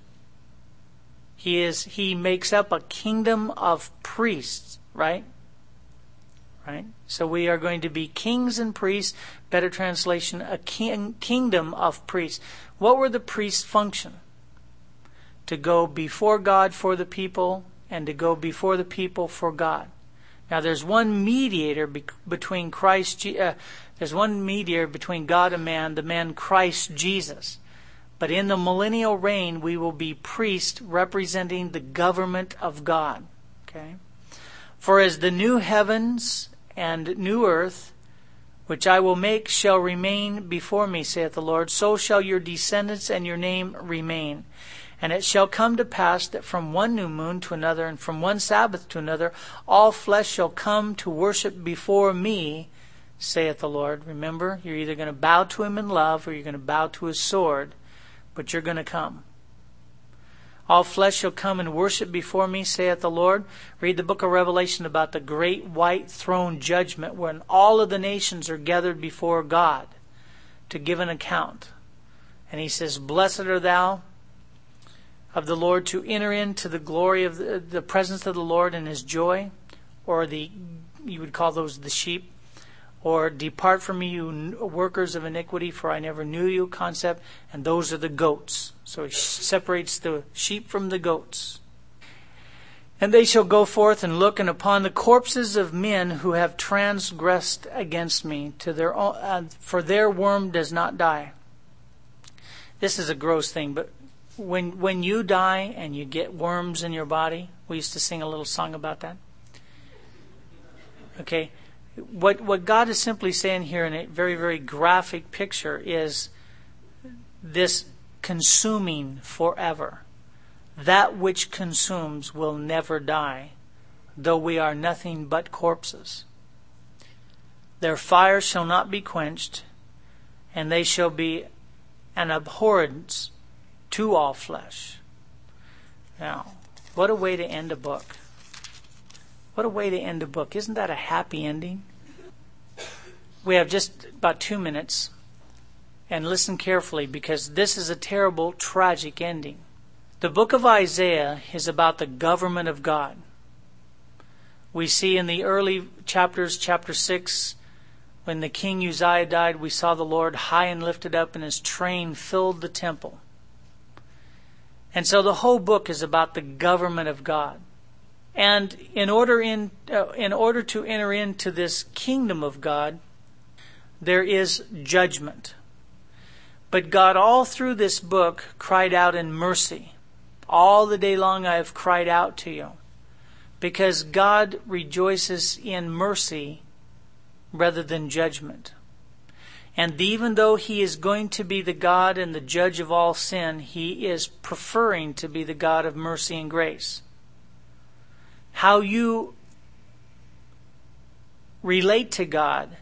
He is, he makes up a kingdom of priests, right? Right? So we are going to be kings and priests. Better translation, a king, kingdom of priests. What were the priests' function? To go before God for the people, and to go before the people for God. Now there's one mediator be- between Christ, uh, there's one mediator between God and man, the man Christ Jesus. But in the millennial reign, we will be priests representing the government of God. Okay? For as the new heavens and new earth, which I will make, shall remain before me, saith the Lord, so shall your descendants and your name remain. And it shall come to pass that from one new moon to another, and from one Sabbath to another, all flesh shall come to worship before me, saith the Lord. Remember, you're either going to bow to him in love, or you're going to bow to his sword, but you're going to come. All flesh shall come and worship before me, saith the Lord. Read the book of Revelation about the great white throne judgment, when all of the nations are gathered before God to give an account. And he says, blessed are thou of the Lord, to enter into the glory of the, the presence of the Lord and his joy, or the, you would call those the sheep, or depart from me, you workers of iniquity, for I never knew you concept, and those are the goats. So he separates the sheep from the goats. And they shall go forth and look, and upon the corpses of men who have transgressed against me, to their own, uh, for their worm does not die. This is a gross thing, but When when you die and you get worms in your body, we used to sing a little song about that. Okay, what what God is simply saying here in a very, very graphic picture is this consuming forever. That which consumes will never die, though we are nothing but corpses. Their fire shall not be quenched, and they shall be an abhorrence to all flesh. Now, what a way to end a book. What a way to end a book. Isn't that a happy ending? We have just about two minutes. And listen carefully, because this is a terrible, tragic ending. The book of Isaiah is about the government of God. We see in the early chapters, chapter six, when the king Uzziah died, we saw the Lord high and lifted up, and his train filled the temple. And so the whole book is about the government of God. And in order in uh, in order to enter into this kingdom of God, there is judgment. But God all through this book cried out in mercy. All the day long I have cried out to you. Because God rejoices in mercy rather than judgment. And even though he is going to be the God and the judge of all sin, he is preferring to be the God of mercy and grace. How you relate to God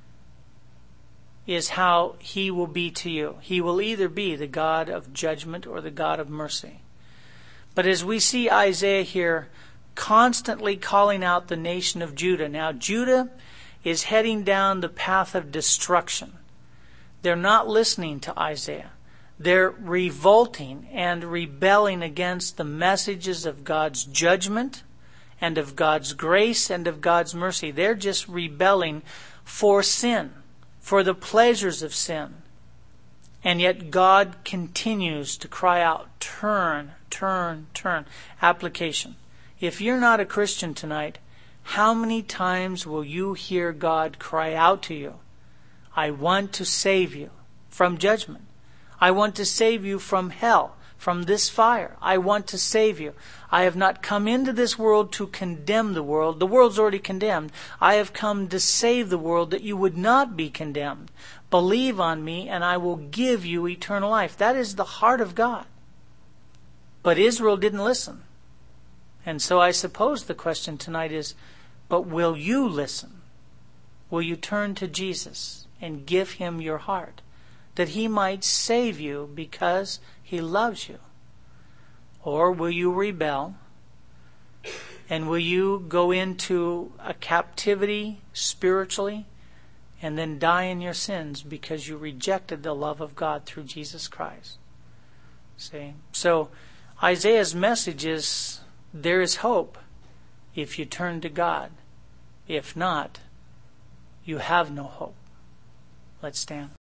is how he will be to you. He will either be the God of judgment or the God of mercy. But as we see Isaiah here constantly calling out the nation of Judah. Now, Judah is heading down the path of destruction. They're not listening to Isaiah. They're revolting and rebelling against the messages of God's judgment and of God's grace and of God's mercy. They're just rebelling for sin, for the pleasures of sin. And yet God continues to cry out, turn, turn, turn. Application. If you're not a Christian tonight, how many times will you hear God cry out to you? I want to save you from judgment. I want to save you from hell, from this fire. I want to save you. I have not come into this world to condemn the world. The world's already condemned. I have come to save the world that you would not be condemned. Believe on me and I will give you eternal life. That is the heart of God. But Israel didn't listen. And so I suppose the question tonight is, but will you listen? Will you turn to Jesus and give him your heart, that he might save you because he loves you? Or will you rebel? And will you go into a captivity spiritually and then die in your sins because you rejected the love of God through Jesus Christ? See? So Isaiah's message is, there is hope if you turn to God. If not, you have no hope. Let's stand.